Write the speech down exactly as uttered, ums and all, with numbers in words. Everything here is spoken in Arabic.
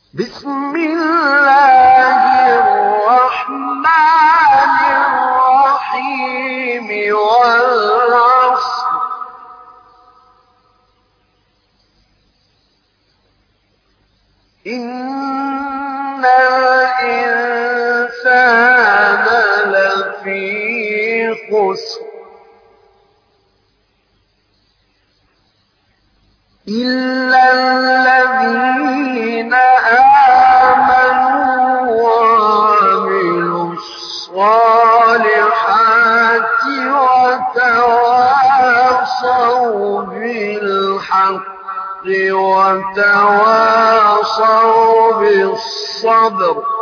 بسم الله الرحمن الرحيم والعصر إن الإنسان لفي خسر إلا الذين آمنوا وعملوا الصالحات وتواصوا بالحق وتواصوا بالصبر